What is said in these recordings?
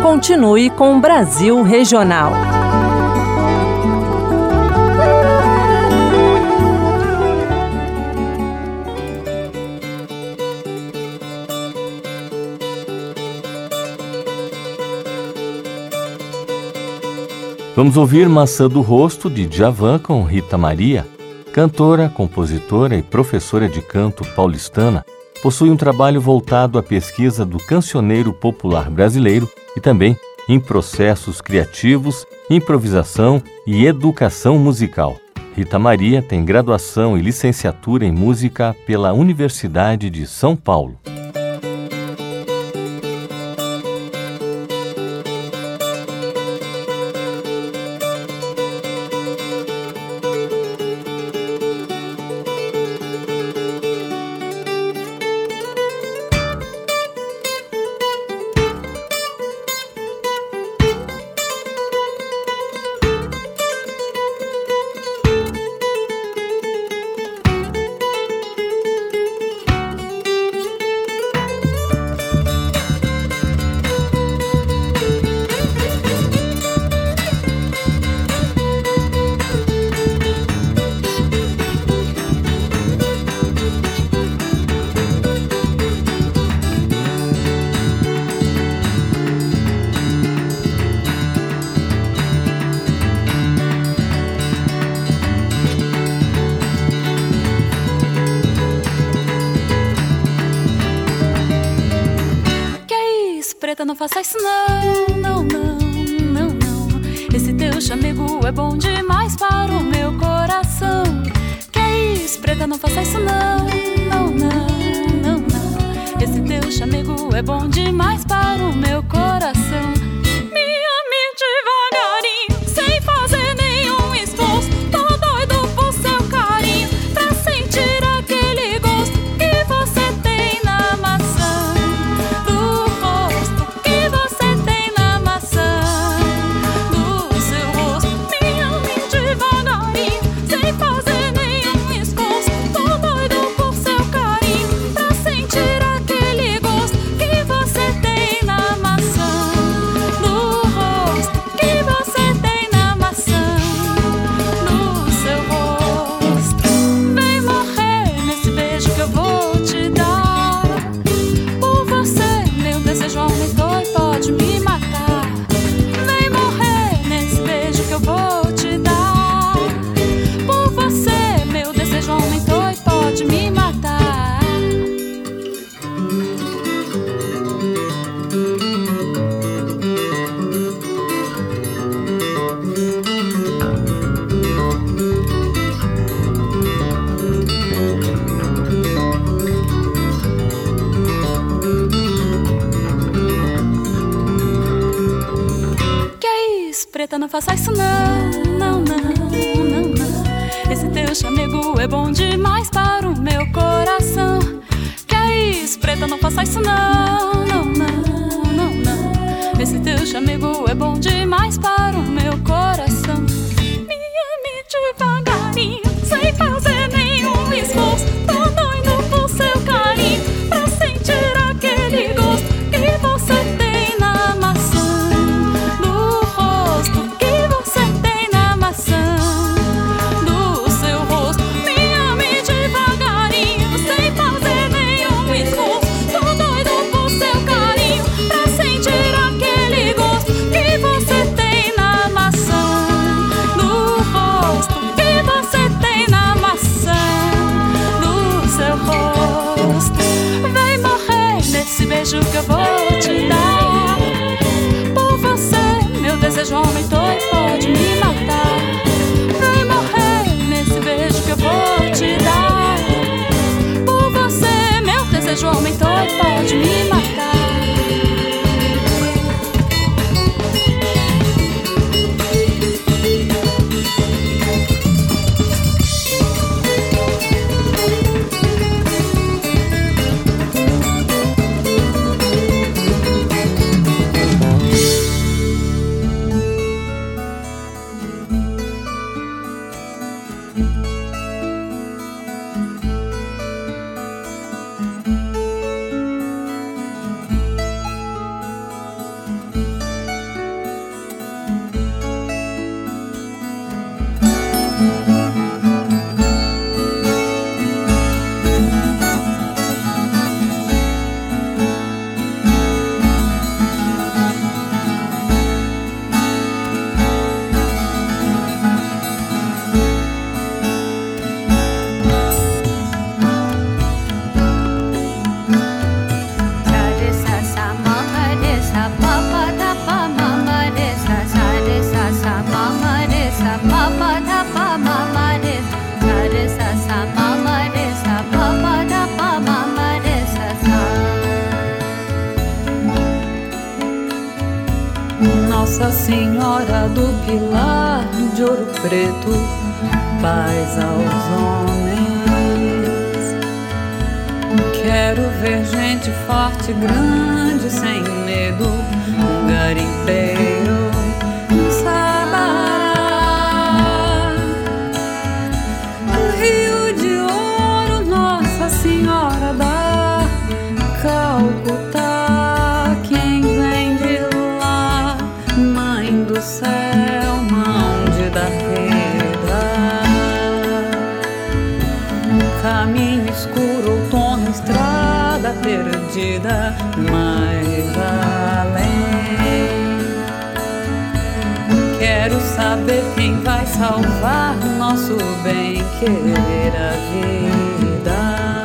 Continue com Brasil Regional. Vamos ouvir Maçã do Rosto, de Djavan, com Rita Maria. Cantora, compositora e professora de canto paulistana, possui um trabalho voltado à pesquisa do cancioneiro popular brasileiro e também em processos criativos, improvisação e educação musical. Rita Maria tem graduação e licenciatura em música pela Universidade de São Paulo. Preta, não faça isso não, não, não, não, não. Esse teu chamego é bom demais para o meu coração. Que é isso, preta, não faça isso não, não, não, não, não. Esse teu chamego é bom demais para o meu coração. Me ame devagarinho, sem fazer nenhum esforço. Tô doido por seu carinho, pra sentir aquele gosto que você tem na maçã do rosto, que você tem na maçã do seu rosto. Me ame devagarinho, sem fazer nenhum esforço. Tô doido por seu carinho, pra sentir aquele gosto que você tem na maçã do rosto, que você tem na maçã do seu rosto. Vem morrer nesse beijo que eu vou te dar. Por você, meu desejo aumentou e pode me matar. Vem morrer nesse beijo que eu vou te dar. Por você, meu desejo aumentou e pode me matar. Que é isso, preta, não faça isso não, não, não, não, não. Esse teu chamego é bom demais para o meu coração. Que é isso, preta, não faça isso não, não, não, não, não. Esse teu chamego é bom demais para o meu coração. Me ame devagarinho, sem fazer nenhum esforço. Tô doido por seu carinho, pra sentir aquele gosto que você tem na maçã do rosto, que você tem na maçã do seu rosto. Me ame devagarinho, sem fazer nenhum esforço. Tô doido por seu carinho, pra sentir aquele gosto que você tem na maçã do rosto, que você tem na maçã do seu rosto. Vem morrer nesse beijo que eu vou te dar. Por você, meu desejo aumentou e pode me matar. Vem morrer nesse beijo que eu vou te dar. Por você, meu desejo aumentou e pode me matar. Nossa Senhora do Pilar de Ouro Preto, paz aos homens. Quero ver gente forte, grande, sem medo, um garimpeiro, um sabará. O Rio de Ouro, Nossa Senhora da Calcutá, quem vem de lá, Mãe do céu, mão de dar vida. Caminho escuro, outono, estrada perdida, mais além. Quero saber quem vai salvar nosso bem, querer a vida.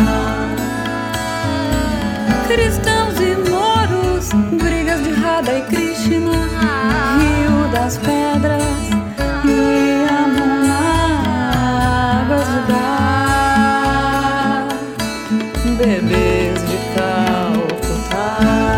Cristãos e moros, brigas de Radha e Krishna, Rio das Pedras e Yamuna, águas de dar, bebês de Calcutá.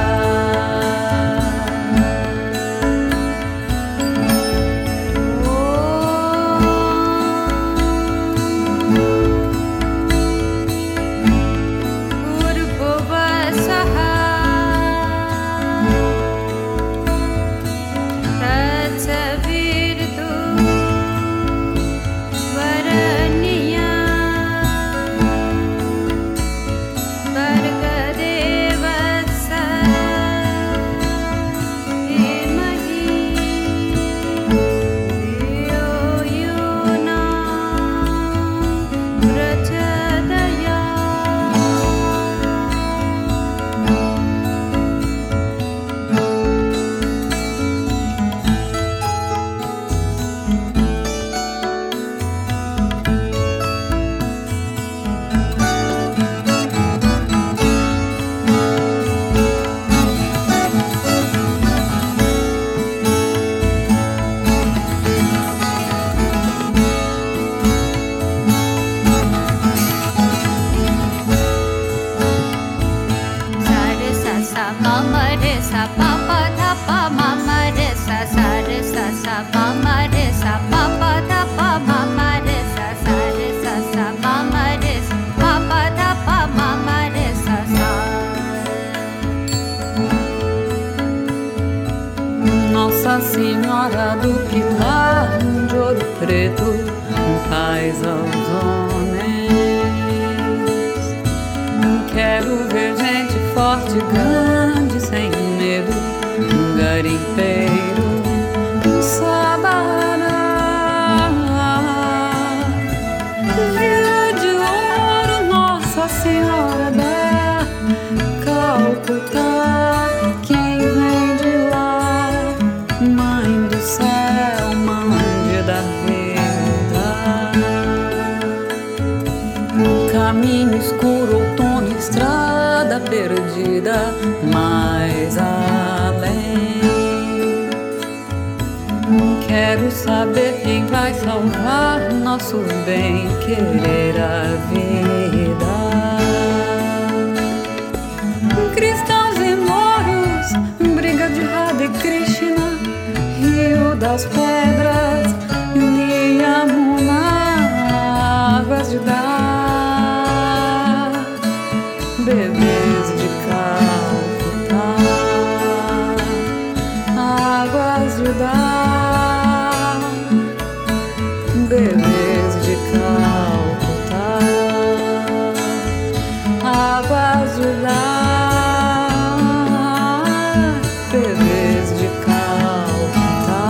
Nossa Senhora do Pilar de Ouro Preto, paz aos homens. Quero ver gente forte, grande, sem medo, um garimpeiro, um sabará. Rio de Ouro, Nossa Senhora da Calcutá, quem vem de lá, Mãe do céu, mão de dar vida. Caminho escuro, outono, estrada perdida, mais além. Quero saber quem vai salvar nosso bem, querer a vida. Cristãos e moros, briga de Radha e Krishna, Rio das Pedras, Yamuna, águas de dar, bebês de Calcutá, águas de dar, bebês de Calcutá, águas de dar, bebês de Calcutá.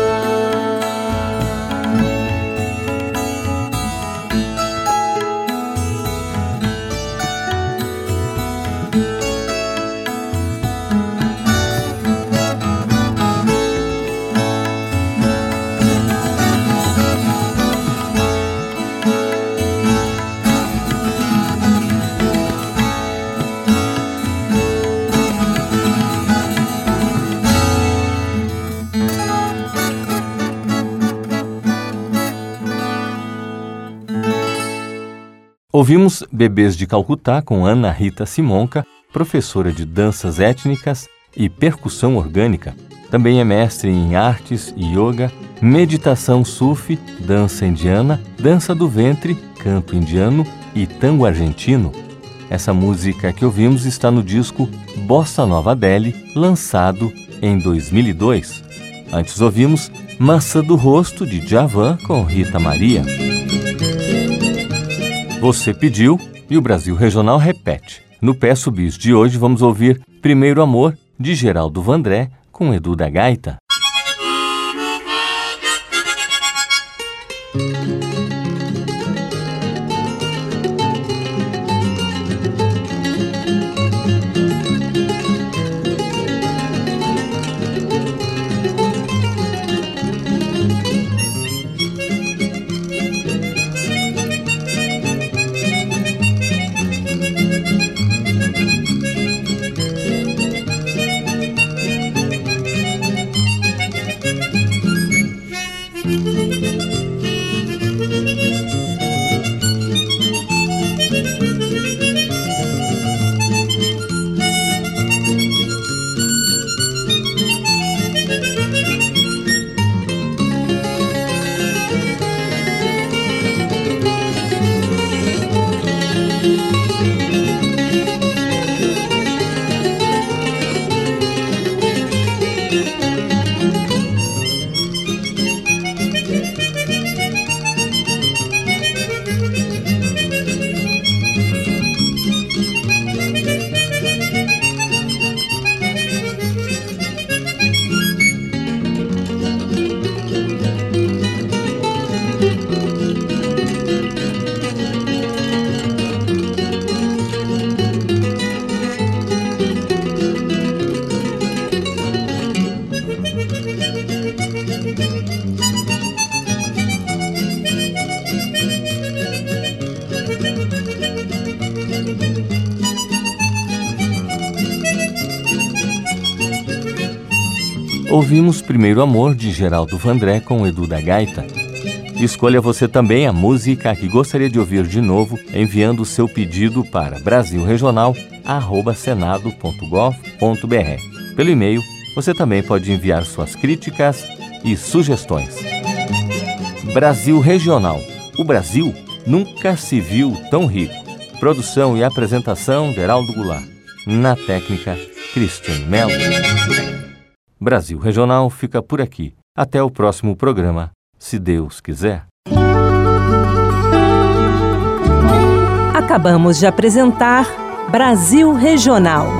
Ouvimos Bebês de Calcutá com Ana Rita Simonca, professora de danças étnicas e percussão orgânica, Também é mestre em artes e yoga, meditação sufi, dança indiana, dança do ventre, canto indiano e tango argentino. Essa música que ouvimos está no disco Bossa Nova Delhi, lançado em 2002. Antes ouvimos Maçã do Rosto, de Djavan, com Rita Maria. Você pediu e o Brasil Regional repete. No Peço Bis de hoje vamos ouvir Primeiro Amor, de Geraldo Vandré, com Edu da Gaita. Ouvimos Primeiro Amor, de Geraldo Vandré, com Edu da Gaita. Escolha você também a música que gostaria de ouvir de novo, enviando o seu pedido para brasilregional@senado.gov.br. Pelo e-mail, você também pode enviar suas críticas e sugestões. Brasil Regional. O Brasil nunca se viu tão rico. Produção e apresentação de Heraldo Goulart. Na técnica, Cristian Mello. Brasil Regional fica por aqui. Até o próximo programa, se Deus quiser. Acabamos de apresentar Brasil Regional.